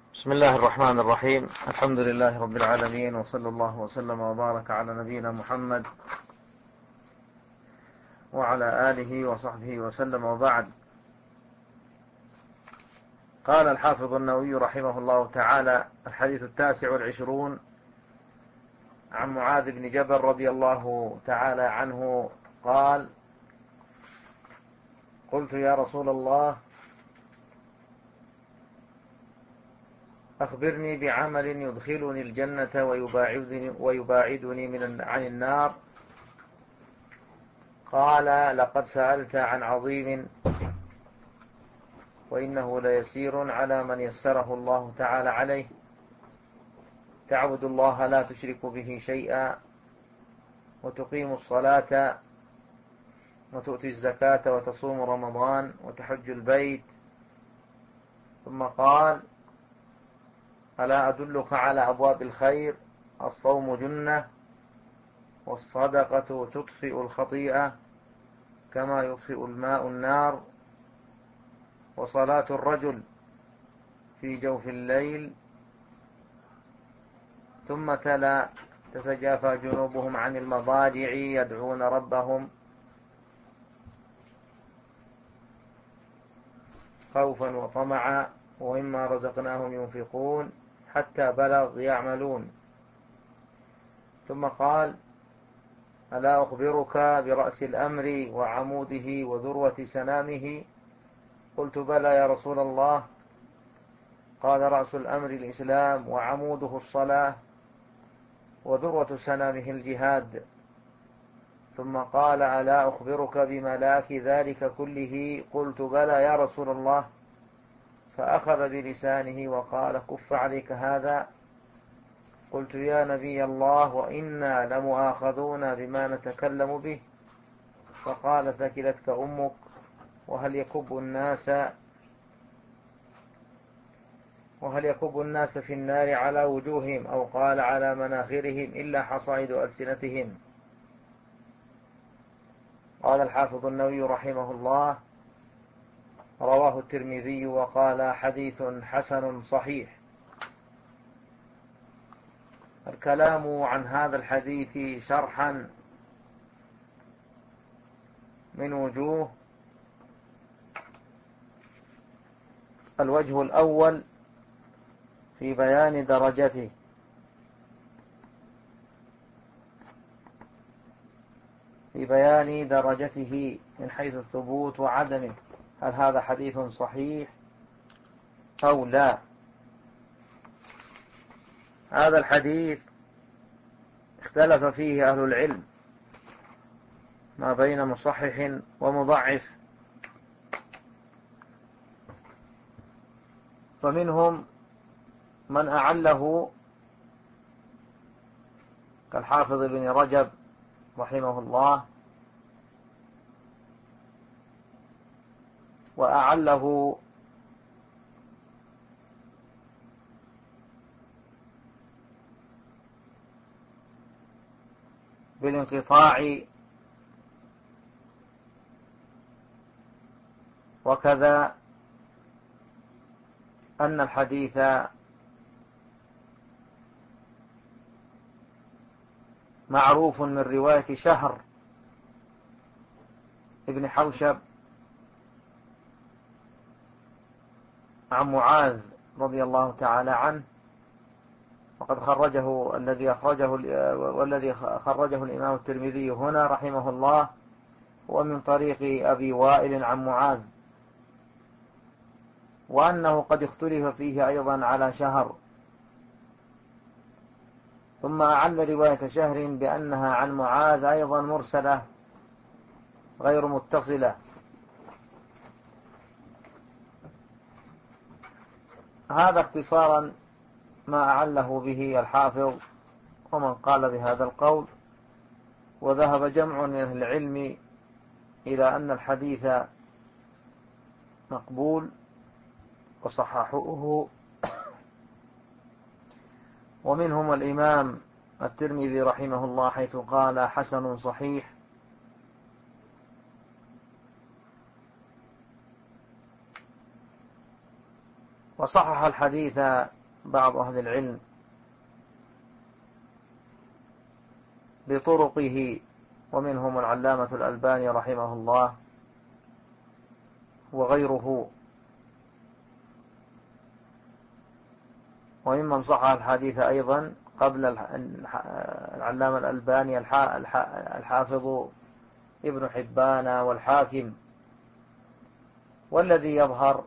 بسم الله الرحمن الرحيم. الحمد لله رب العالمين، وصلى الله وسلم وبارك على نبينا محمد وعلى آله وصحبه وسلم، وبعد. قال الحافظ النووي رحمه الله تعالى: الحديث 29 عن معاذ بن جبل رضي الله تعالى عنه قال: قلت يا رسول الله أخبرني بعمل يدخلني الجنة ويباعدني عن النار. قال: لقد سألت عن عظيم، وإنه ليسير على من يسره الله تعالى عليه. تعبد الله لا تشرك به شيئا، وتقيم الصلاة، وتؤتي الزكاة، وتصوم رمضان، وتحج البيت. ثم قال: ألا أدلك على أبواب الخير؟ الصوم جنة، والصدقة تطفئ الخطيئة كما يطفئ الماء النار، وصلاة الرجل في جوف الليل. ثم تلا: تتجافى جنوبهم عن المضاجع يدعون ربهم خوفا وطمعا، ومما رزقناهم ينفقون، حتى بلغ يعملون. ثم قال: ألا أخبرك برأس الأمر وعموده وذروة سنامه؟ قلت: بلى يا رسول الله. قال: رأس الأمر الإسلام، وعموده الصلاة، وذروة سنامه الجهاد. ثم قال: ألا أخبرك بملاك ذلك كله؟ قلت: بلى يا رسول الله. فأخذ بلسانه وقال: كف عليك هذا. قلت: يا نبي الله، وإنا لمؤاخذون بما نتكلم به. فقال: ثكلتك أمك. وهل يكب الناس في النار على وجوههم، أو قال على مناخرهم، إلا حصائد ألسنتهم. قال الحافظ النووي رحمه الله: رواه الترمذي وقال: حديث حسن صحيح. الكلام عن هذا الحديث شرحا من وجوه. الوجه الأول في بيان درجته من حيث الثبوت وعدمه، هل هذا حديث صحيح أو لا. هذا الحديث اختلف فيه أهل العلم ما بين مصحح ومضعف، فمنهم من أعله كالحافظ بن رجب رحمه الله، وأعله بالانقطاع، وكذا أن الحديث معروف من رواية شهر ابن حوشب عن معاذ رضي الله تعالى عنه، وقد والذي خرجه الإمام الترمذي هنا رحمه الله هو من طريق أبي وائل عن معاذ، وأنه قد اختلف فيه أيضا على شهر. ثم أعل رواية شهر بأنها عن معاذ أيضا مرسلة غير متصلة. هذا اختصارا ما أعله به الحافظ ومن قال بهذا القول. وذهب جمع من أهل العلم إلى أن الحديث مقبول وصححوه، ومنهم الإمام الترمذي رحمه الله حيث قال: حسن صحيح. وصحح الحديث بعض أهل العلم بطرقه، ومنهم العلامة الألباني رحمه الله وغيره، وممن صحح الحديث أيضا قبل العلامة الألباني الحافظ ابن حبان والحاكم. والذي يظهر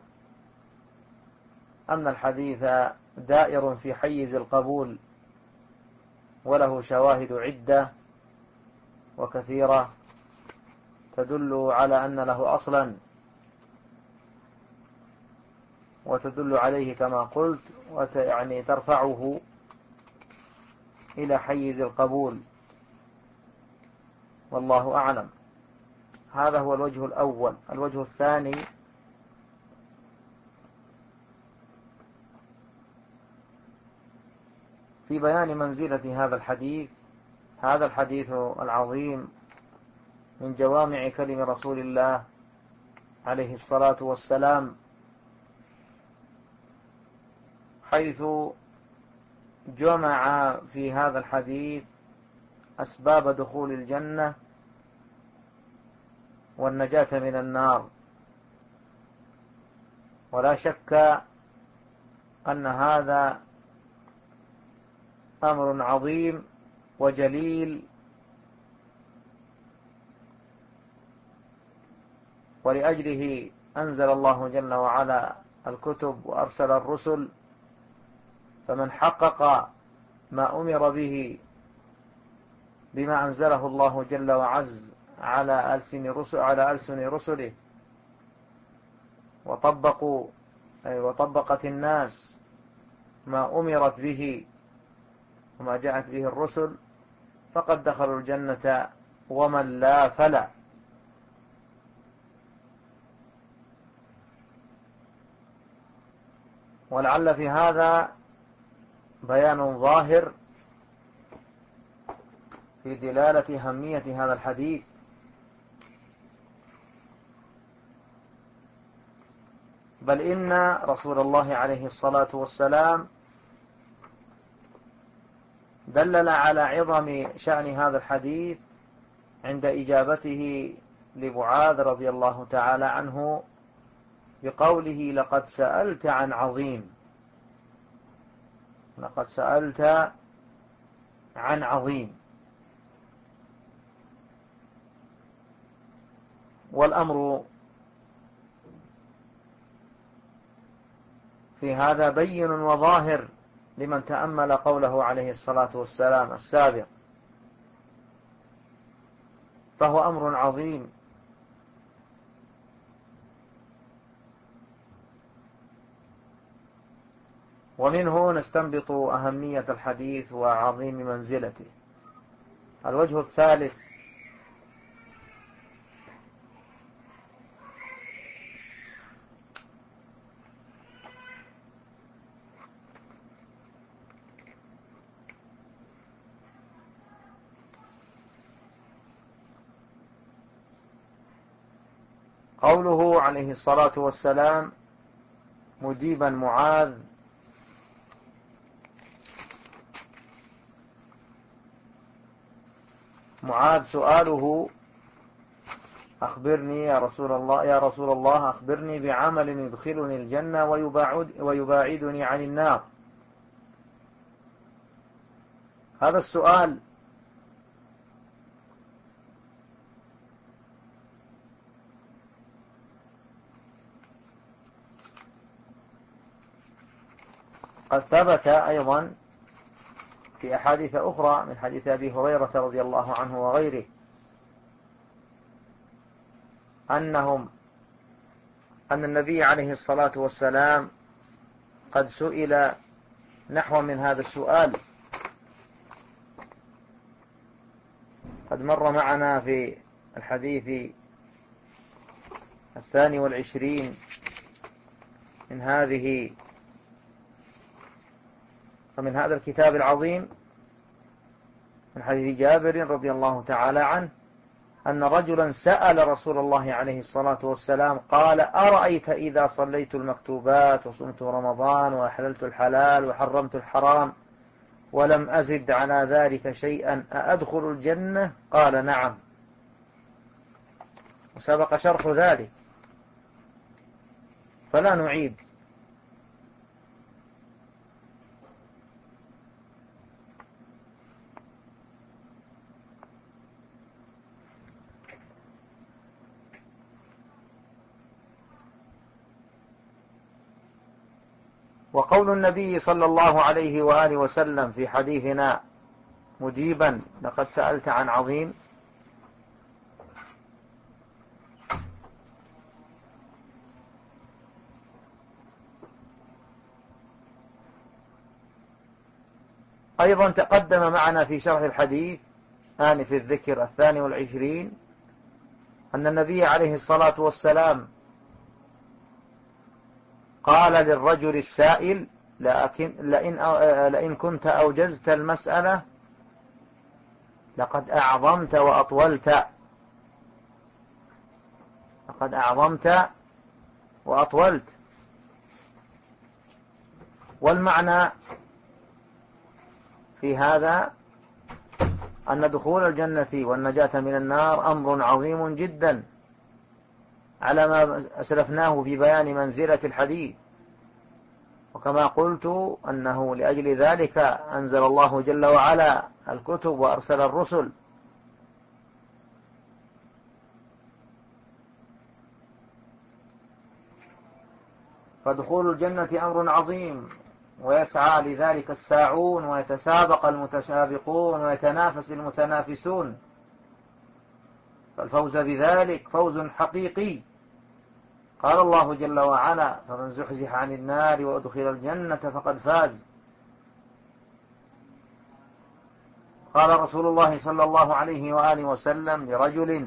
أن الحديث دائر في حيز القبول، وله شواهد عدة وكثيرة تدل على أن له أصلا، وتدل عليه كما قلت، يعني ترفعه إلى حيز القبول، والله أعلم. هذا هو الوجه الأول. الوجه الثاني في بيان منزلة هذا الحديث. هذا الحديث العظيم من جوامع كلم رسول الله عليه الصلاة والسلام، حيث جمع في هذا الحديث أسباب دخول الجنة والنجاة من النار. ولا شك أن هذا أمر عظيم وجليل، ولأجله أنزل الله جل وعلا الكتب وأرسل الرسل. فمن حقق ما أمر به بما أنزله الله جل وعز على ألسن رسله، وطبقت الناس ما أمرت به وما جاءت به الرسل، فقد دخلوا الجنة، ومن لا فلا. ولعل في هذا بيان ظاهر في دلالة أهمية هذا الحديث، بل إن رسول الله عليه الصلاة والسلام دلل على عظم شأن هذا الحديث عند إجابته لمعاذ رضي الله تعالى عنه بقوله: لقد سألت عن عظيم. لقد سألت عن عظيم. والأمر في هذا بين وظاهر لمن تأمل قوله عليه الصلاة والسلام السابق، فهو أمر عظيم. ومنه نستنبط أهمية الحديث وعظيم منزلته. الوجه الثالث قوله عليه الصلاة والسلام مجيبا معاذ سؤاله: أخبرني يا رسول الله أخبرني بعمل يدخلني الجنة ويباعدني عن النار. هذا السؤال قد ثبت أيضا في أحاديث أخرى من حديث أبي هريرة رضي الله عنه وغيره، أن النبي عليه الصلاة والسلام قد سئل نحو من هذا السؤال. قد مر معنا في الحديث 22 من هذا الكتاب العظيم، من حديث جابر رضي الله تعالى عنه أن رجلا سأل رسول الله عليه الصلاة والسلام قال: أرأيت إذا صليت المكتوبات وصمت رمضان وأحللت الحلال وحرمت الحرام ولم أزد على ذلك شيئا أأدخل الجنة؟ قال: نعم. وسبق شرح ذلك فلا نعيد. وقول النبي صلى الله عليه وآله وسلم في حديثنا مجيبا: لقد سألت عن عظيم، أيضا تقدم معنا في شرح الحديث آنف الذكر 22 أن النبي عليه الصلاة والسلام قال للرجل السائل: لئن كنت أوجزت المسألة لقد أعظمت وأطولت. لقد أعظمت وأطولت. والمعنى في هذا أن دخول الجنة والنجاة من النار أمر عظيم جدا، على ما أسلفناه في بيان منزلة الحديث. وكما قلت أنه لأجل ذلك أنزل الله جل وعلا الكتب وأرسل الرسل. فدخول الجنة أمر عظيم، ويسعى لذلك الساعون، ويتسابق المتسابقون، ويتنافس المتنافسون. فالفوز بذلك فوز حقيقي. قال الله جل وعلا: فمن زحزح عن النار وأدخل الجنة فقد فاز. قال رسول الله صلى الله عليه وآله وسلم لرجل: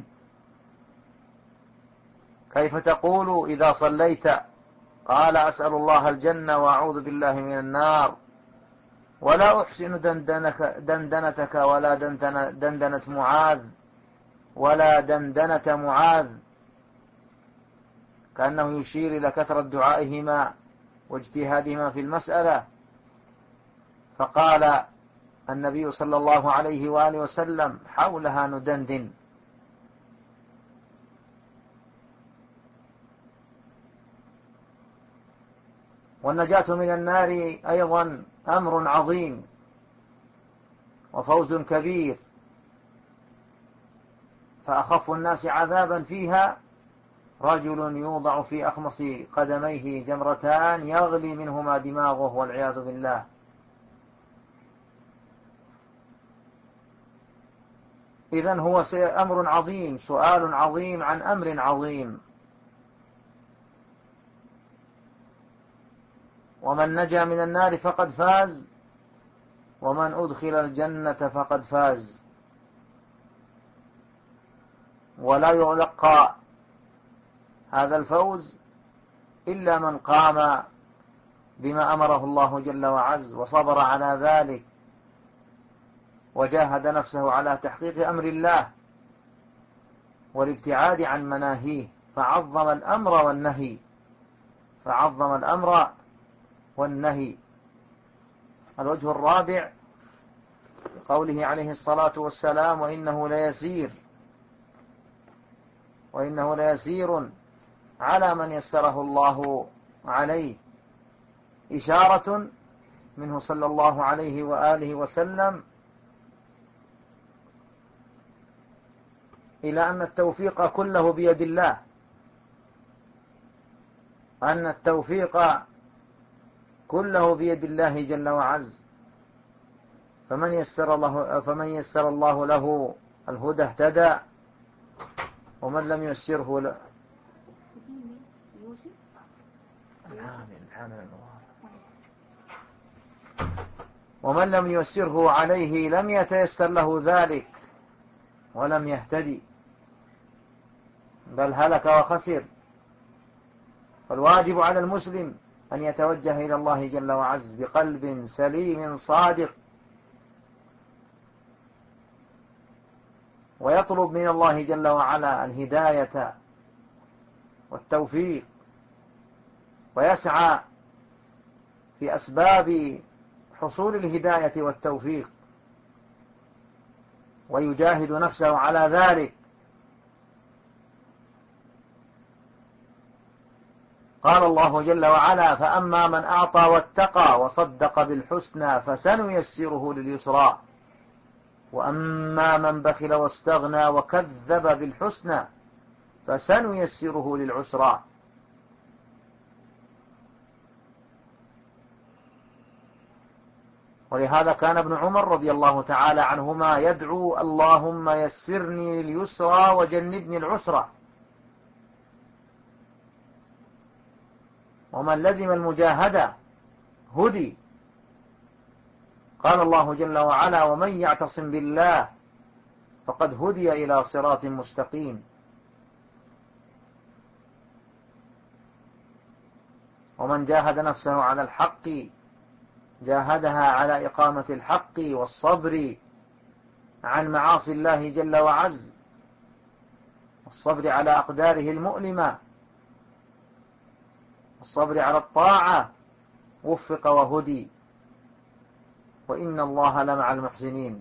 كيف تقول إذا صليت؟ قال: أسأل الله الجنة وأعوذ بالله من النار، ولا أحسن دندنتك ولا دندنة معاذ ولا دندنة معاذ، كأنه يشير إلى كثرة دعائهما واجتهادهما في المسألة. فقال النبي صلى الله عليه وآله وسلم: حولها ندندن. والنجاة من النار أيضا أمر عظيم وفوز كبير. فأخف الناس عذابا فيها رجل يوضع في أخمص قدميه جمرتان يغلي منهما دماغه والعياذ بالله. إذن هو أمر عظيم، سؤال عظيم عن أمر عظيم. ومن نجا من النار فقد فاز، ومن أدخل الجنة فقد فاز. ولا يلقى هذا الفوز إلا من قام بما أمره الله جل وعز وصبر على ذلك، وجاهد نفسه على تحقيق أمر الله والابتعاد عن مناهيه، فعظم الأمر والنهي. فعظم الأمر والنهي. الوجه الرابع قوله عليه الصلاة والسلام: وإنه ليسير على من يسره الله عليه، إشارة منه صلى الله عليه وآله وسلم إلى أن التوفيق كله بيد الله، أن التوفيق كله بيد الله جل وعز. فمن يسر الله له الهدى اهتدى، ومن لم يسره ومن لم يسره عليه لم يتيسر له ذلك ولم يهتدي، بل هلك وخسر. فالواجب على المسلم أن يتوجه إلى الله جل وعز بقلب سليم صادق، ويطلب من الله جل وعلا الهداية والتوفيق، ويسعى في أسباب حصول الهداية والتوفيق، ويجاهد نفسه على ذلك. قال الله جل وعلا: فأما من أعطى واتقى وصدق بالحسنى فسنيسره لليسرى، وأما من بخل واستغنى وكذب بالحسنى فسنيسره للعسرى. ولهذا كان ابن عمر رضي الله تعالى عنهما يدعو: اللهم يسرني لليسرى وجنبني العسرى. ومن لزم المجاهدة هدي. قال الله جل وعلا: ومن يعتصم بالله فقد هدي إلى صراط مستقيم. ومن جاهد نفسه على الحق جاهدها على إقامة الحق والصبر عن معاصي الله جل وعز، والصبر على أقداره المؤلمة، والصبر على الطاعة، وفق وهدي، وإن الله لمع المحسنين.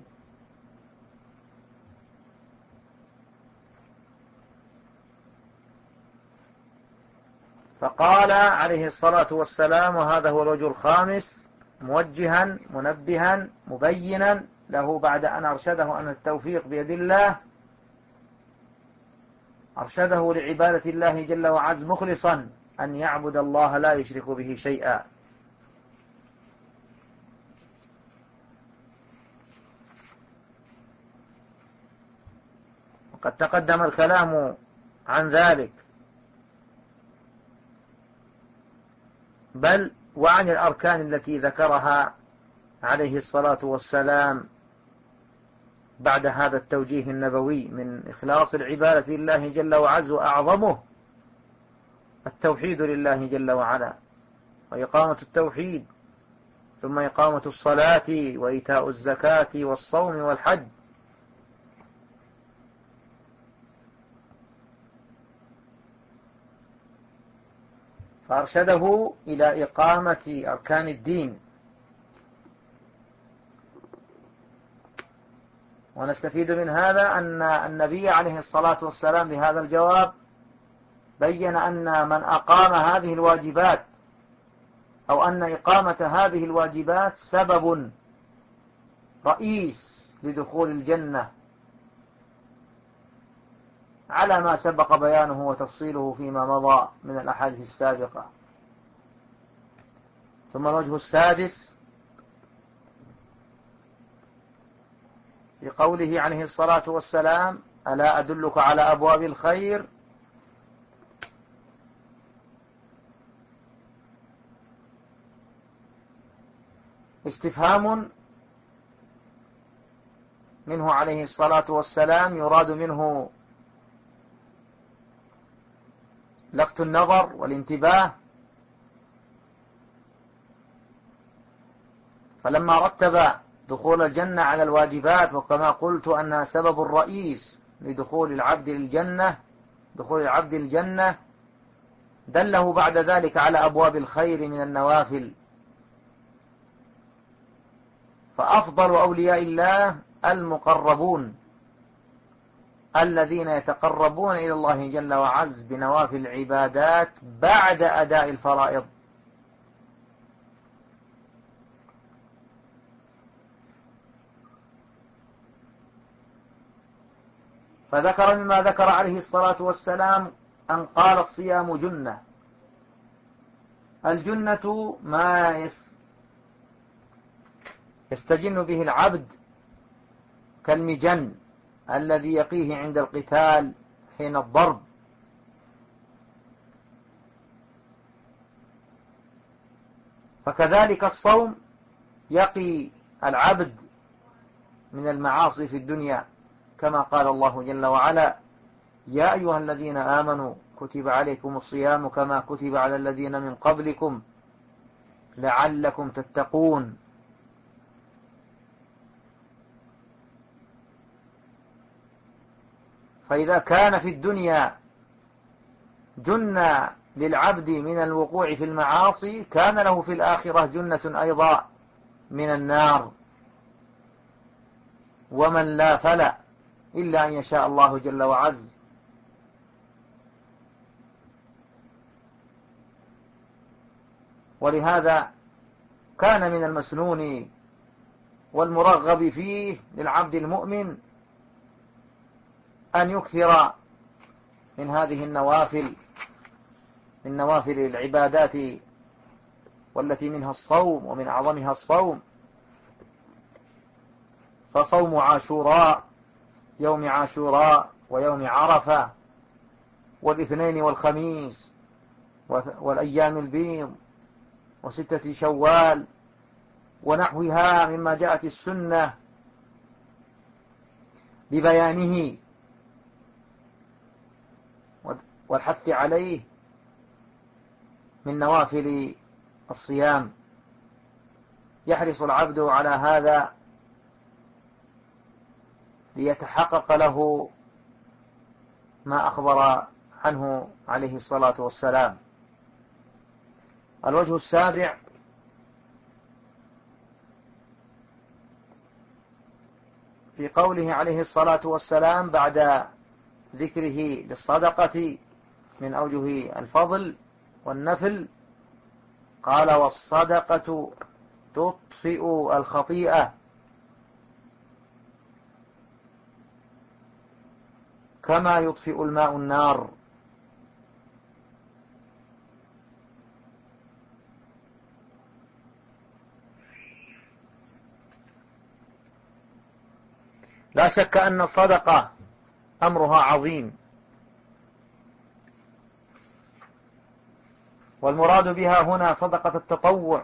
فقال عليه الصلاة والسلام، وهذا هو الوجه الخامس، موجها منبها مبينا له بعد أن أرشده أن التوفيق بيد الله، أرشده لعبادة الله جل وعز مخلصا أن يعبد الله لا يشرك به شيئا. وقد تقدم الكلام عن ذلك، بل وعن الأركان التي ذكرها عليه الصلاة والسلام بعد هذا التوجيه النبوي من إخلاص العبادة لله جل وعز، وأعظمه التوحيد لله جل وعلا، وإقامة التوحيد، ثم إقامة الصلاة وإيتاء الزكاة والصوم والحج. فأرشده إلى إقامة أركان الدين. ونستفيد من هذا أن النبي عليه الصلاة والسلام بهذا الجواب بين أن من أقام هذه الواجبات، أو أن إقامة هذه الواجبات سبب رئيس لدخول الجنة، على ما سبق بيانه وتفصيله فيما مضى من الأحاديث السابقة. ثم الوجه السادس بقوله عليه الصلاة والسلام: ألا أدلك على أبواب الخير؟ استفهام منه عليه الصلاة والسلام، يراد منه لفت النظر والانتباه. فلما رتب دخول الجنة على الواجبات، وكما قلت أنها سبب الرئيس لدخول العبد للجنة، دخول العبد الجنة، دله بعد ذلك على أبواب الخير من النوافل. فأفضل أولياء الله المقربون الذين يتقربون إلى الله جل وعز بنوافل العبادات بعد أداء الفرائض. فذكر مما ذكر عليه الصلاة والسلام أن قال: الصيام جنة. الجنة ما يستجن به العبد كالمجن الذي يقيه عند القتال حين الضرب. فكذلك الصوم يقي العبد من المعاصي في الدنيا، كما قال الله جل وعلا: يا أيها الذين آمنوا كتب عليكم الصيام كما كتب على الذين من قبلكم لعلكم تتقون. فإذا كان في الدنيا جنة للعبد من الوقوع في المعاصي، كان له في الآخرة جنة أيضا من النار. ومن لا فلا إلا أن يشاء الله جل وعز. ولهذا كان من المسنون والمرغب فيه للعبد المؤمن أن يكثر من هذه النوافل، من نوافل العبادات، والتي منها الصوم، ومن أعظمها الصوم. فصوم عاشوراء، يوم عاشوراء ويوم عرفة والاثنين والخميس والأيام البيض وستة شوال ونحوها مما جاءت السنة ببيانه والحث عليه من نوافل الصيام. يحرص العبد على هذا ليتحقق له ما أخبر عنه عليه الصلاة والسلام. الوجه السابع: في قوله عليه الصلاة والسلام بعد ذكره للصدقة من أوجه الفضل والنفل، قال: والصدقة تطفئ الخطيئة كما يطفئ الماء النار. لا شك أن الصدقة أمرها عظيم، والمراد بها هنا صدقة التطوع،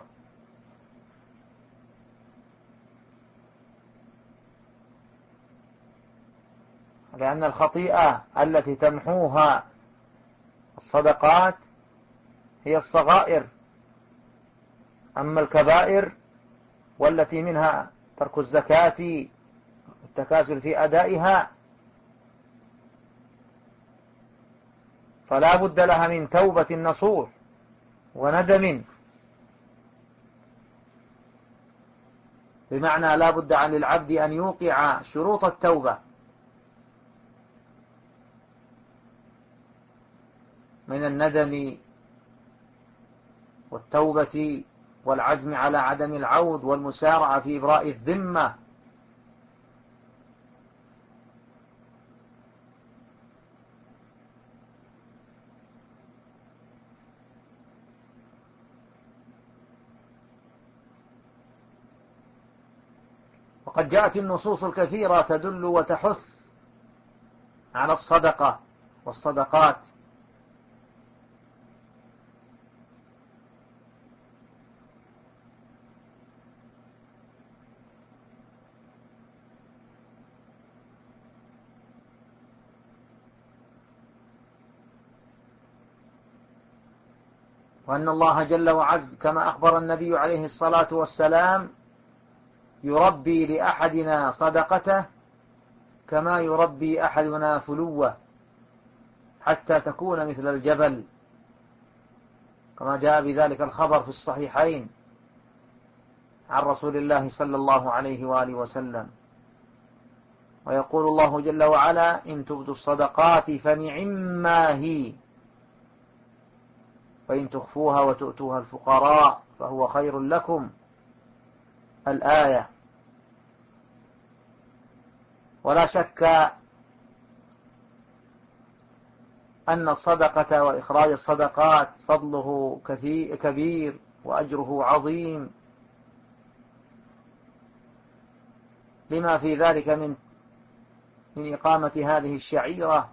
لأن الخطيئة التي تمحوها الصدقات هي الصغائر، أما الكبائر والتي منها ترك الزكاة والتكاسل في أدائها فلا بد لها من توبة نصوح وندم، بمعنى لا بد عن للعبد أن يوقع شروط التوبة من الندم والتوبة والعزم على عدم العود والمسارعة في إبراء الذمة. وقد جاءت النصوص الكثيرة تدل وتحث على الصدقة والصدقات، وأن الله جل وعز كما أخبر النبي عليه الصلاة والسلام يربي لأحدنا صدقته كما يربي أحدنا فلوه حتى تكون مثل الجبل، كما جاء بذلك الخبر في الصحيحين عن رسول الله صلى الله عليه وآله وسلم. ويقول الله جل وعلا: إن تبدوا الصدقات فنعما هي، وإن تخفوها وتؤتوها الفقراء فهو خير لكم. الآية. ولا شك أن الصدقة وإخراج الصدقات فضله كبير وأجره عظيم، لما في ذلك من إقامة هذه الشعيرة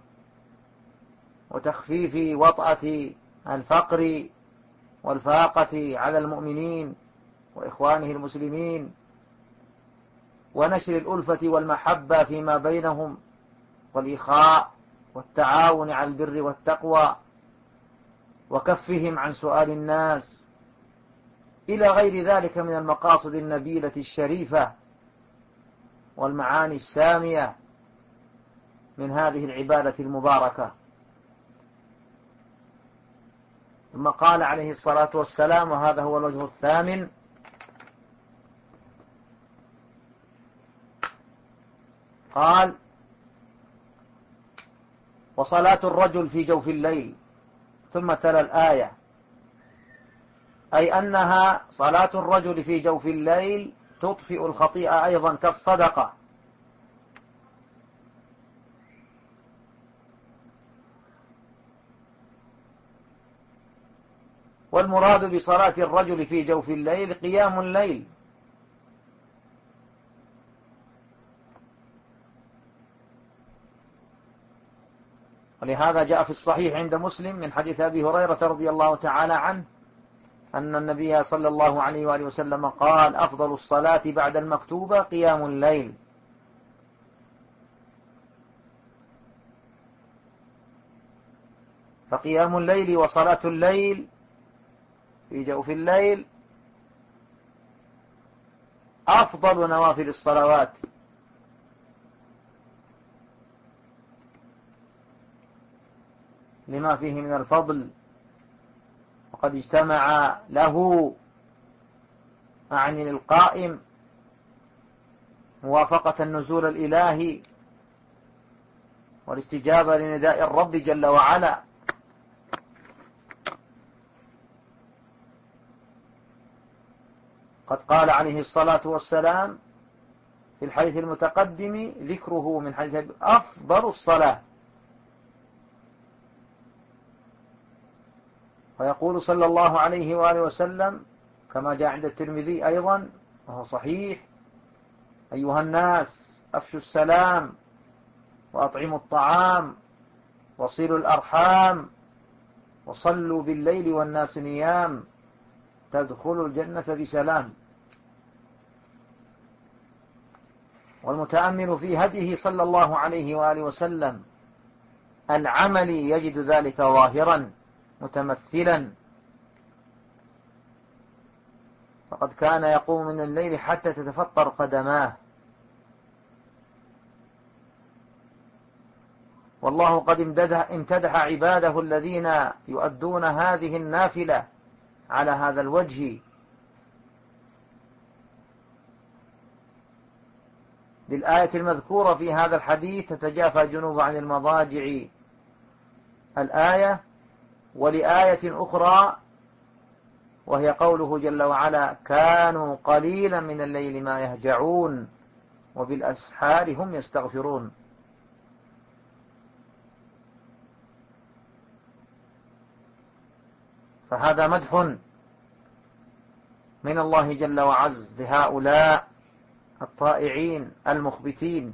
وتخفيف وطأة الفقر والفاقة على المؤمنين وإخوانه المسلمين، ونشر الألفة والمحبة فيما بينهم، والإخاء والتعاون على البر والتقوى، وكفهم عن سؤال الناس، إلى غير ذلك من المقاصد النبيلة الشريفة والمعاني السامية من هذه العبادة المباركة. ثم قال عليه الصلاة والسلام، وهذا هو الوجه الثامن: قال: وصلاة الرجل في جوف الليل، ثم تلا الآية، أي أنها صلاة الرجل في جوف الليل تطفئ الخطيئة أيضا كالصدقة. والمراد بصلاة الرجل في جوف الليل قيام الليل، ولهذا جاء في الصحيح عند مسلم من حديث أبي هريرة رضي الله تعالى عنه أن النبي صلى الله عليه وآله وسلم قال: أفضل الصلاة بعد المكتوبة قيام الليل. فقيام الليل وصلاة الليل في جوف الليل أفضل نوافل الصلوات، لما فيه من الفضل، وقد اجتمع له أعني للقائم موافقة النزول الإلهي والاستجابة لنداء الرب جل وعلا. قد قال عليه الصلاة والسلام في الحديث المتقدم ذكره من حديث أفضل الصلاة، ويقول صلى الله عليه وآله وسلم كما جاء عند الترمذي أيضا وهو صحيح: أيها الناس أفشوا السلام وأطعموا الطعام وصلوا الأرحام وصلوا بالليل والناس نيام تدخلوا الجنة بسلام. والمتأمل في هديه صلى الله عليه وآله وسلم العمل يجد ذلك ظاهرا متمثلا، فقد كان يقوم من الليل حتى تتفطر قدماه، والله قد امتدح عباده الذين يؤدون هذه النافلة على هذا الوجه بالآية المذكورة في هذا الحديث: تتجافى جنوب عن المضاجع الآية، ولآية أخرى وهي قوله جل وعلا: كانوا قليلا من الليل ما يهجعون وبالأسحار هم يستغفرون. فهذا مدح من الله جل وعز لهؤلاء الطائعين المخبتين.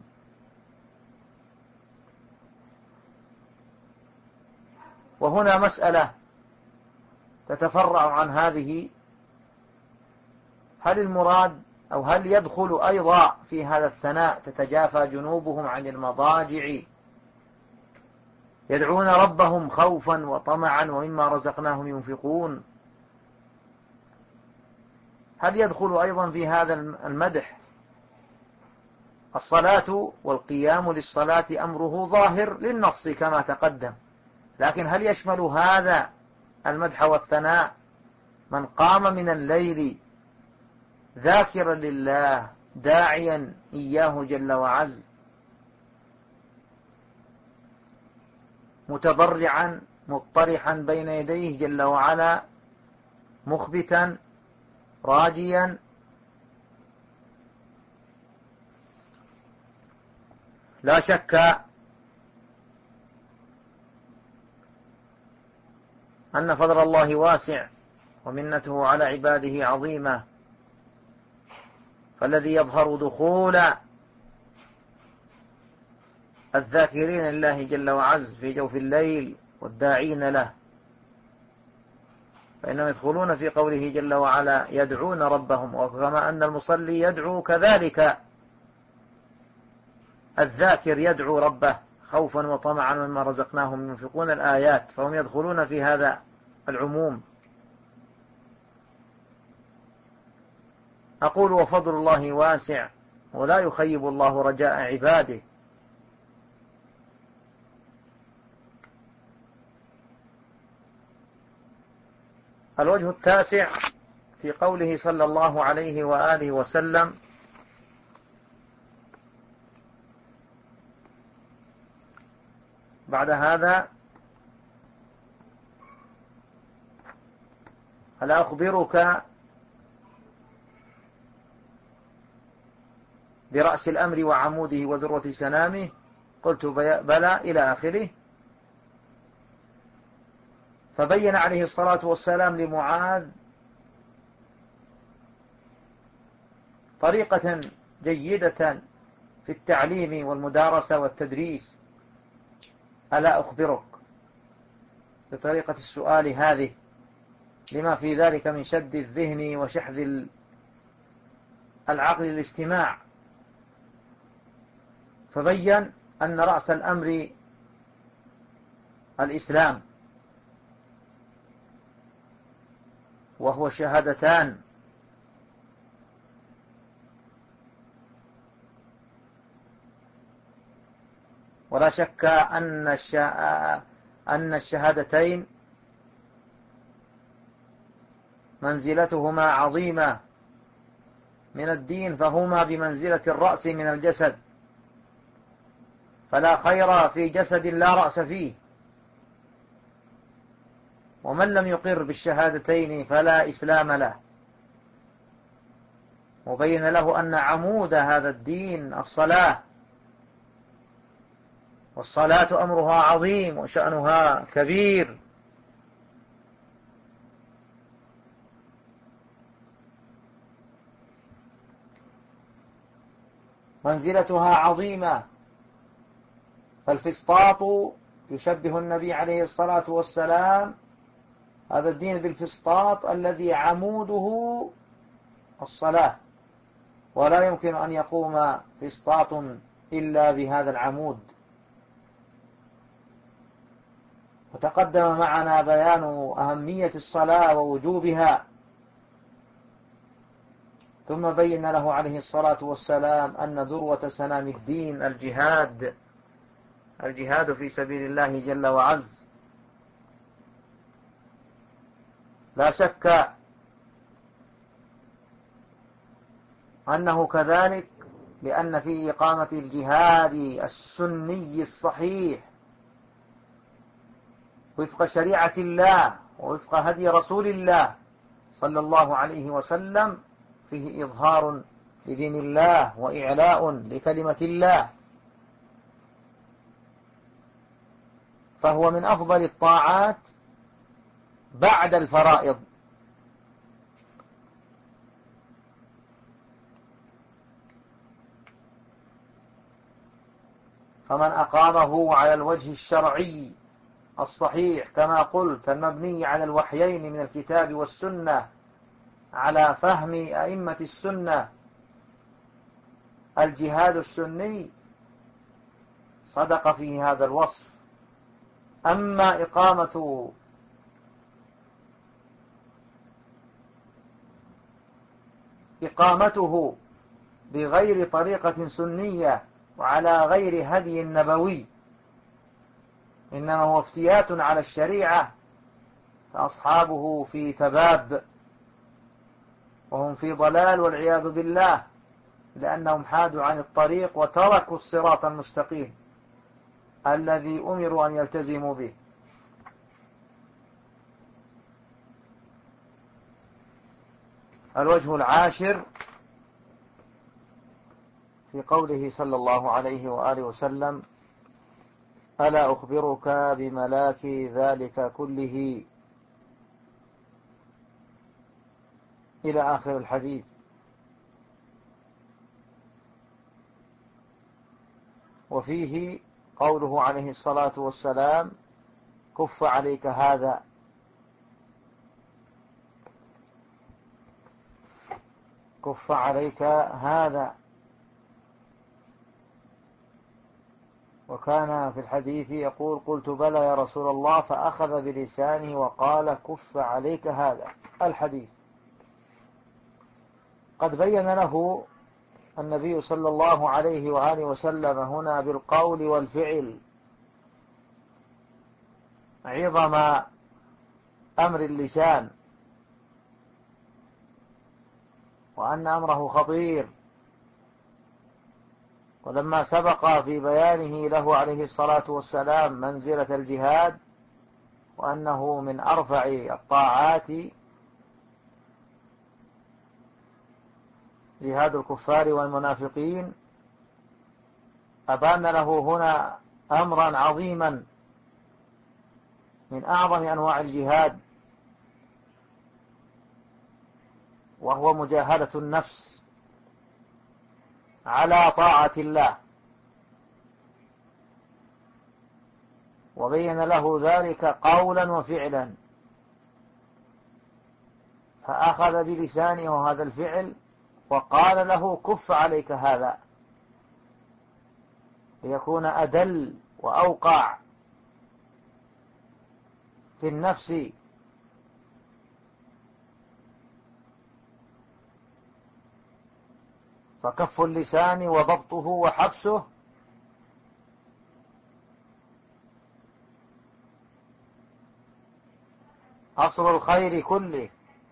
وهنا مسألة تتفرع عن هذه: هل المراد أو هل يدخل أيضا في هذا الثناء تتجافى جنوبهم عن المضاجع يدعون ربهم خوفا وطمعا ومما رزقناهم ينفقون، هل يدخل أيضا في هذا المدح الصلاة والقيام للصلاة؟ أمره ظاهر للنص كما تقدم، لكن هل يشمل هذا المدح والثناء من قام من الليل ذاكرا لله داعيا إياه جل وعز متضرعا مضطرحا بين يديه جل وعلا مخبتا راجيا؟ لا شك أن فضل الله واسع ومنته على عباده عظيمة، فالذي يظهر دخول الذاكرين لله جل وعز في جوف الليل والداعين له، فإنهم يدخلون في قوله جل وعلا: يدعون ربهم، وكما أن المصلي يدعو كذلك الذاكر يدعو ربه خوفا وطمعا مما رزقناهم ينفقون الآيات، فهم يدخلون في هذا العموم. أقول: وفضل الله واسع ولا يخيب الله رجاء عباده، الوجه التاسع في قوله صلى الله عليه وآله وسلم: بعد هذا: ألا أخبرك برأس الأمر وعموده وذروة سنامه؟ قلت بلى، إلى آخره. فبين عليه الصلاة والسلام لمعاذ طريقة جيدة في التعليم والمدارسة والتدريس. ألا أخبرك، بطريقة السؤال هذه، لما في ذلك من شد الذهن وشحذ العقل للاستماع. فبين أن رأس الأمر الإسلام، وهو شهادتان، ولا شك أن الشهادتين منزلتهما عظيمة من الدين، فهما بمنزلة الرأس من الجسد، فلا خير في جسد لا رأس فيه. ومن لم يقر بالشهادتين فلا إسلام له. وبين له أن عمود هذا الدين الصلاة، والصلاة أمرها عظيم وشأنها كبير. منزلتها عظيمة. فالفسطاط يشبه النبي عليه الصلاة والسلام هذا الدين بالفسطاط الذي عموده الصلاة، ولا يمكن أن يقوم فسطاط إلا بهذا العمود. وتقدم معنا بيان أهمية الصلاة ووجوبها، ثم بين له عليه الصلاة والسلام أن ذروة سنام الدين الجهاد في سبيل الله جل وعز. لا شك أنه كذلك، لأن في إقامة الجهاد السني الصحيح وفق شريعة الله ووفق هدي رسول الله صلى الله عليه وسلم فيه إظهار لدين الله وإعلاء لكلمة الله، فهو من أفضل الطاعات بعد الفرائض. فمن أقامه على الوجه الشرعي الصحيح كما قلت المبني على الوحيين من الكتاب والسنة على فهم أئمة السنة، الجهاد السني، صدق فيه هذا الوصف. أما إقامته بغير طريقة سنية وعلى غير هدي نبوي، إنما هو افتيات على الشريعة، فأصحابه في تباب وهم في ضلال والعياذ بالله، لأنهم حادوا عن الطريق وتركوا الصراط المستقيم الذي أمروا أن يلتزموا به. الوجه العاشر في قوله صلى الله عليه وآله وسلم: ألا أخبرك بملاك ذلك كله، إلى آخر الحديث. وفيه قوله عليه الصلاة والسلام: كف عليك هذا. كف عليك هذا. وكان في الحديث يقول: قلت بلى يا رسول الله، فأخذ بلسانه وقال: كف عليك هذا. الحديث قد بين له النبي صلى الله عليه وآله وسلم هنا بالقول والفعل عظم أمر اللسان وأن أمره خطير. ولما سبق في بيانه له عليه الصلاة والسلام منزلة الجهاد وأنه من أرفع الطاعات جهاد الكفار والمنافقين، أبان له هنا أمرا عظيما من أعظم أنواع الجهاد، وهو مجاهدة النفس على طاعة الله، وبين له ذلك قولا وفعلا، فأخذ بلسانه هذا الفعل وقال له كف عليك هذا، ليكون أدل وأوقع في النفس. فكف اللسان وضبطه وحبسه أصل الخير كله.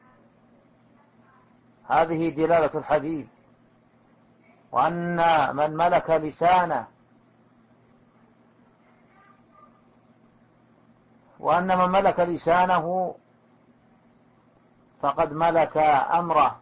هذه دلالة الحديث، وأن من ملك لسانه فقد ملك أمره،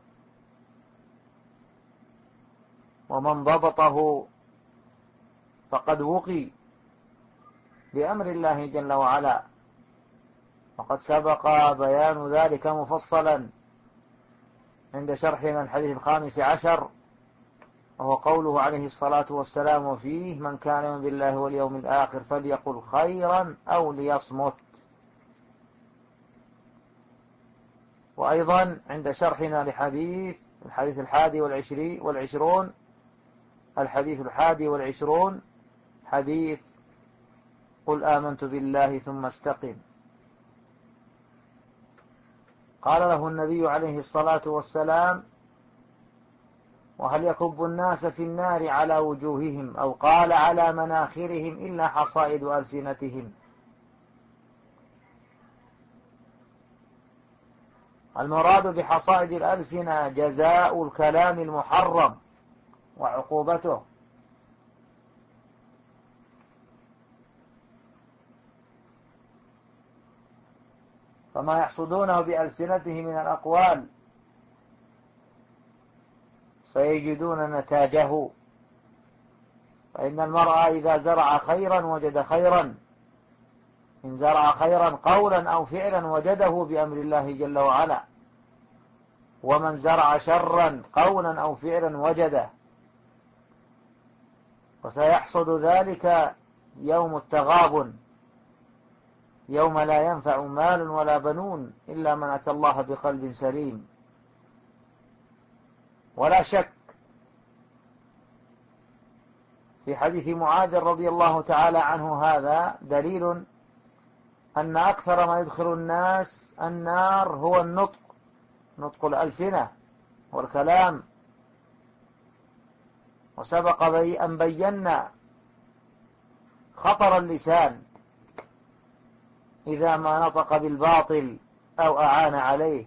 ومن ضبطه فقد وقي بأمر الله جل وعلا. وقد سبق بيان ذلك مفصلا عند شرحنا الحديث 15، وهو قوله عليه الصلاة والسلام: وفيه من كان يؤمن بالله واليوم الآخر فليقل خيرا أو ليصمت. وأيضا عند شرحنا الحديث 21 حديث قل آمنت بالله ثم استقم. قال له النبي عليه الصلاة والسلام: وهل يكب الناس في النار على وجوههم، أو قال على مناخرهم، إلا حصائد ألسنتهم. المراد بحصائد الألسنة جزاء الكلام المحرم وعقوبته، فما يحصدونه بألسنتهم من الأقوال سيجدون نتاجه. فإن المرء إذا زرع خيرا وجد خيرا، إن زرع خيرا قولا أو فعلا وجده بأمر الله جل وعلا، ومن زرع شرا قولا أو فعلا وجده. وسيحصد ذلك يوم التغابن، يوم لا ينفع مال ولا بنون إلا من أتى الله بقلب سليم. ولا شك في حديث معاذ رضي الله تعالى عنه هذا دليل أن أكثر ما يدخل الناس النار هو النطق، نطق الألسنة والكلام. وسبق أن بينا خطر اللسان إذا ما نطق بالباطل أو أعان عليه،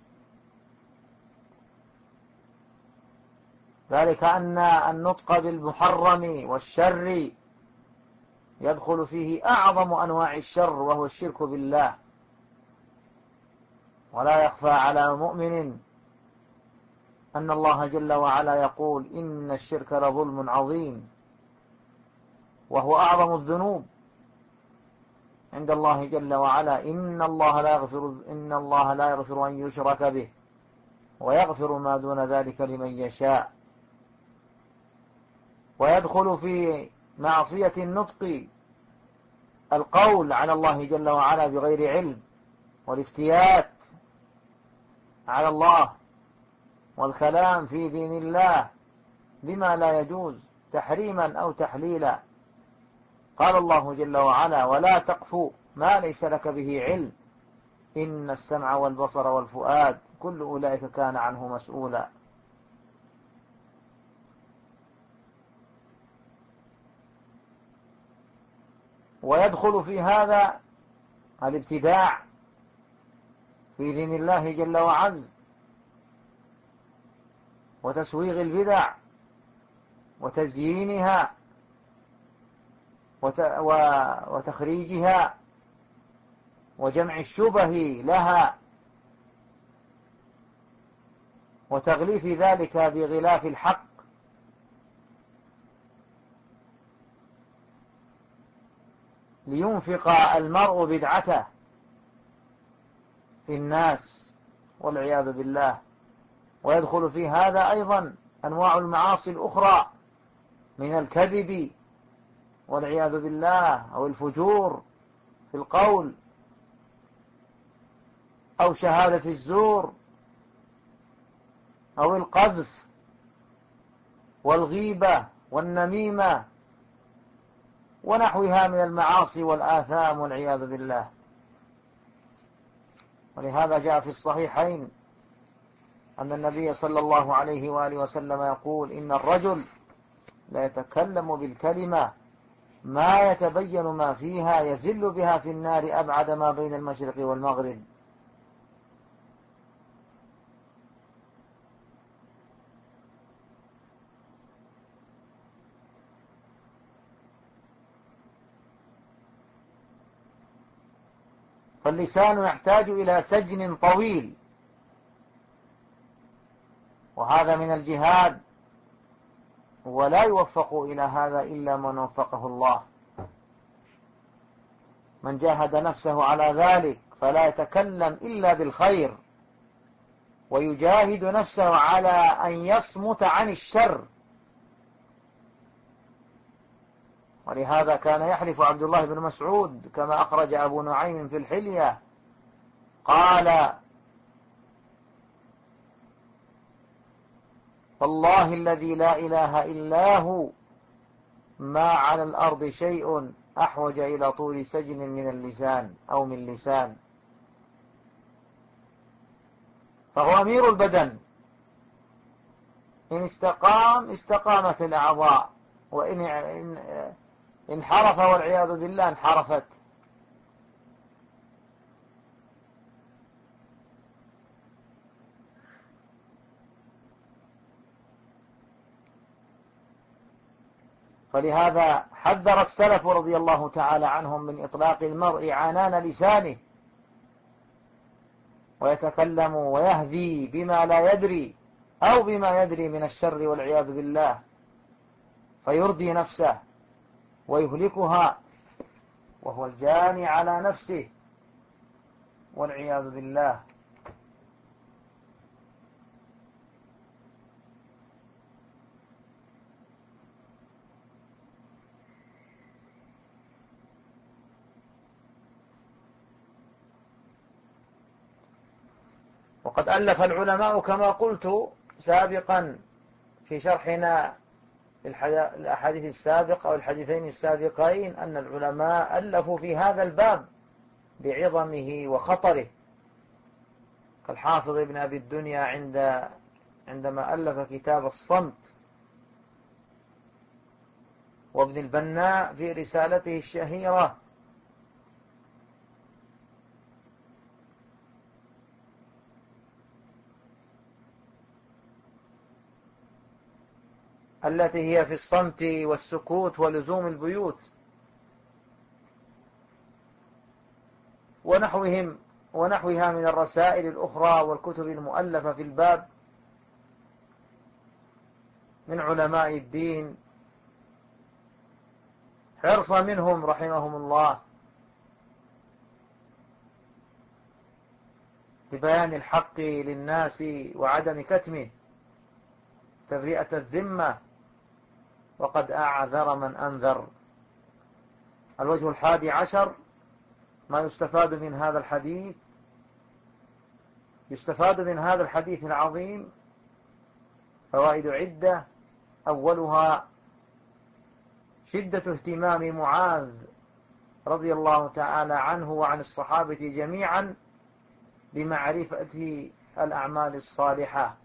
ذلك أن النطق بالمحرم والشر يدخل فيه أعظم أنواع الشر، وهو الشرك بالله. ولا يخفى على مؤمن أن الله جل وعلا يقول: إن الشرك لظلم عظيم، وهو أعظم الذنوب عند الله جل وعلا. إن الله لا يغفر أن يشرك به، ويغفر ما دون ذلك لمن يشاء. ويدخل في معصية النطق القول على الله جل وعلا بغير علم، والافتيات على الله، والكلام في دين الله بما لا يجوز تحريما أو تحليلا. قال الله جل وعلا: ولا تقف ما ليس لك به علم، إن السمع والبصر والفؤاد كل أولئك كان عنه مسؤولا. ويدخل في هذا الابتداع في دين الله جل وعز، وتسويغ البدع وتزيينها وتخريجها وجمع الشبه لها وتغليف ذلك بغلاف الحق، لينفق المرء بدعته في الناس والعياذ بالله. ويدخل في هذا أيضا أنواع المعاصي الأخرى من الكذب والعياذ بالله، أو الفجور في القول، أو شهادة الزور، أو القذف والغيبة والنميمة ونحوها من المعاصي والآثام والعياذ بالله. ولهذا جاء في الصحيحين أن النبي صلى الله عليه وآله وسلم يقول: إن الرجل لا يتكلم بالكلمة ما يتبين ما فيها يزل بها في النار أبعد ما بين المشرق والمغرب. فاللسان يحتاج إلى سجن طويل، وهذا من الجهاد، ولا يوفق إلى هذا إلا من وفقه الله. من جاهد نفسه على ذلك فلا يتكلم إلا بالخير، ويجاهد نفسه على أن يصمت عن الشر. ولهذا كان يحلف عبد الله بن مسعود كما أخرج أبو نعيم في الحلية، قال: والله الذي لا إله إلا هو ما على الأرض شيء أحوج إلى طول سجن من اللسان أو من لسان. فهو أمير البدن، إن استقام استقامت الأعضاء، وإن انحرف والعياذ بالله انحرفت. فلهذا حذر السلف رضي الله تعالى عنهم من إطلاق المرء عنان لسانه، ويتكلم ويهذي بما لا يدري أو بما يدري من الشر والعياذ بالله، فيرضي نفسه ويهلكها وهو الجاني على نفسه والعياذ بالله. وقد ألف العلماء كما قلت سابقا في شرحنا الأحاديث السابقة أو الحديثين السابقين، أن العلماء ألفوا في هذا الباب بعظمه وخطره، كالحافظ ابن أبي الدنيا عندما ألف كتاب الصمت، وابن البناء في رسالته الشهيرة التي هي في الصمت والسكوت ولزوم البيوت، ونحوها من الرسائل الأخرى والكتب المؤلفة في الباب من علماء الدين، حرصا منهم رحمهم الله لبيان الحق للناس وعدم كتمه، تبرئة الذمة، وقد أعذر من أنذر. الوجه 11 ما يستفاد من هذا الحديث. يستفاد من هذا الحديث العظيم فوائد عدة، أولها شدة اهتمام معاذ رضي الله تعالى عنه وعن الصحابة جميعا بمعرفة الأعمال الصالحة،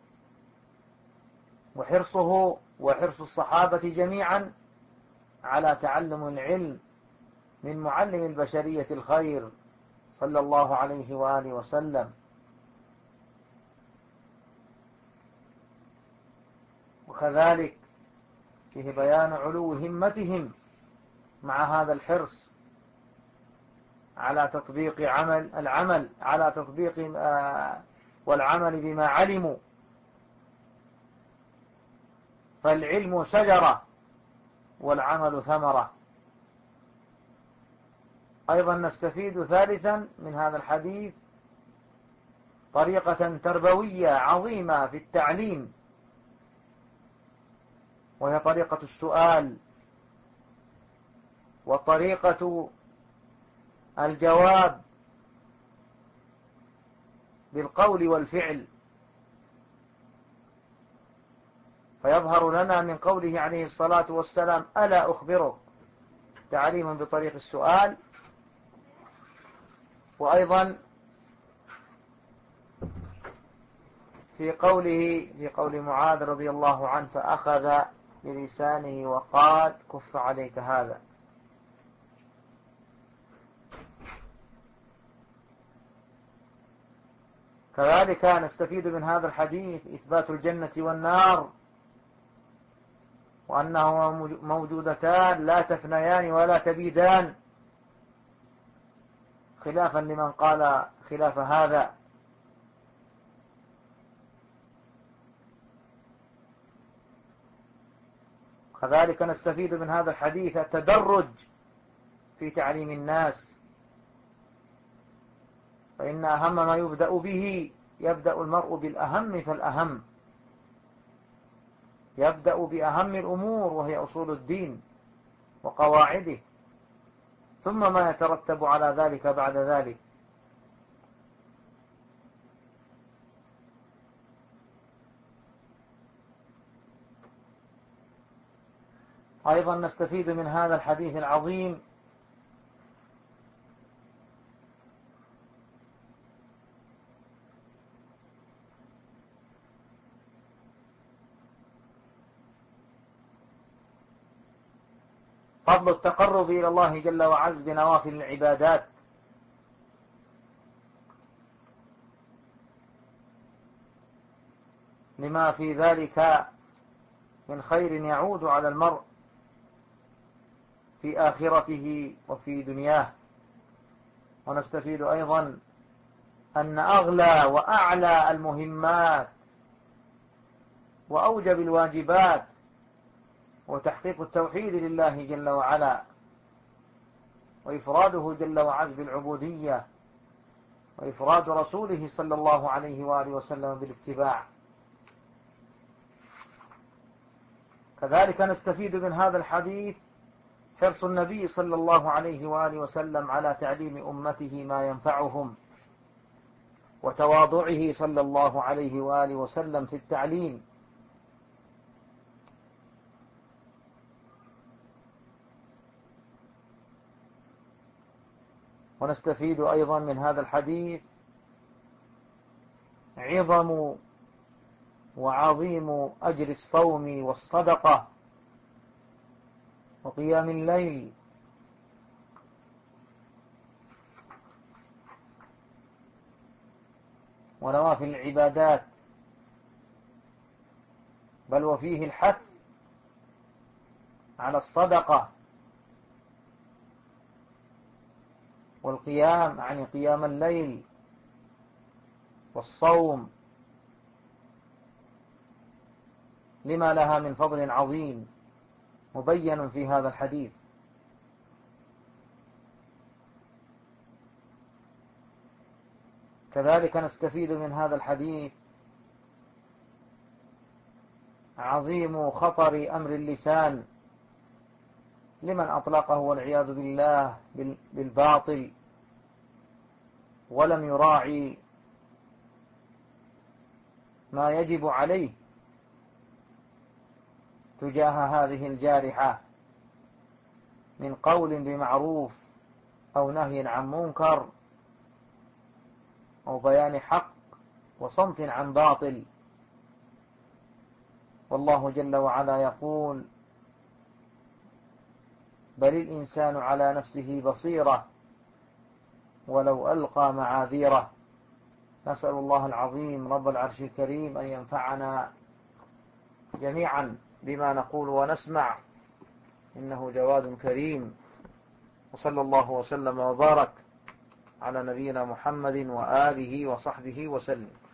وحرصه وحرص الصحابة جميعا على تعلم العلم من معلم البشرية الخير صلى الله عليه وآله وسلم. وكذلك فيه بيان علو همتهم مع هذا الحرص على تطبيق العمل على تطبيق والعمل بما علموا. فالعلم شجرة والعمل ثمرة. أيضا نستفيد ثالثا من هذا الحديث طريقة تربوية عظيمة في التعليم، وهي طريقة السؤال وطريقة الجواب بالقول والفعل. فيظهر لنا من قوله عليه الصلاة والسلام ألا أخبرك، تعليم بطريق السؤال. وأيضا في قول معاذ رضي الله عنه فأخذ بلسانه وقال كف عليك هذا. كذلك نستفيد من هذا الحديث إثبات الجنة والنار، وأنهما موجودتان لا تفنيان ولا تبيدان، خلافا لمن قال خلاف هذا. كذلك نستفيد من هذا الحديث التدرج في تعليم الناس، فإن أهم ما يبدأ به يبدأ المرء بالأهم فالأهم، يبدأ بأهم الأمور وهي أصول الدين وقواعده، ثم ما يترتب على ذلك بعد ذلك. أيضا نستفيد من هذا الحديث العظيم فضل التقرب إلى الله جل وعز بنوافل العبادات، لما في ذلك من خير يعود على المرء في آخرته وفي دنياه. ونستفيد أيضا أن أغلى وأعلى المهمات وأوجب الواجبات وتحقيق التوحيد لله جل وعلا، وإفراده جل وعز بالعبودية، وإفراد رسوله صلى الله عليه وآله وسلم بالاتباع. كذلك نستفيد من هذا الحديث حرص النبي صلى الله عليه وآله وسلم على تعليم أمته ما ينفعهم، وتواضعه صلى الله عليه وآله وسلم في التعليم. ونستفيد أيضا من هذا الحديث عظم وعظيم أجر الصوم والصدقة وقيام الليل، ونوافل العبادات، بل وفيه الحث على الصدقة والقيام، يعني قيام الليل والصوم، لما لها من فضل عظيم مبين في هذا الحديث. كذلك نستفيد من هذا الحديث عظيم خطر أمر اللسان لمن أطلقه والعياذ بالله بالباطل، ولم يراعي ما يجب عليه تجاه هذه الجارحة من قول بمعروف أو نهي عن منكر أو بيان حق وصمت عن باطل. والله جل وعلا يقول بل الإنسان على نفسه بصيرة ولو ألقى معاذيره. نسأل الله العظيم رب العرش الكريم أن ينفعنا جميعا بما نقول ونسمع، إنه جواد كريم. وصلى الله وسلم وبارك على نبينا محمد وآله وصحبه وسلم.